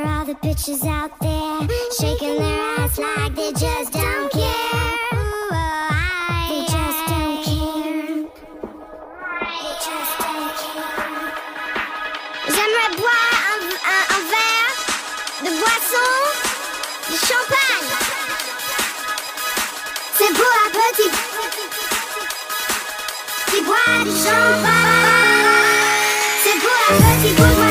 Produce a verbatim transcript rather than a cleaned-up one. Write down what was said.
all the bitches out there shaking their ass like they just don't care. They just don't care. They just don't care. J'aimerais boire un, un, un verre de boisson, de champagne. C'est pour un petit qui boit du champagne. C'est pour un petit bourgeois.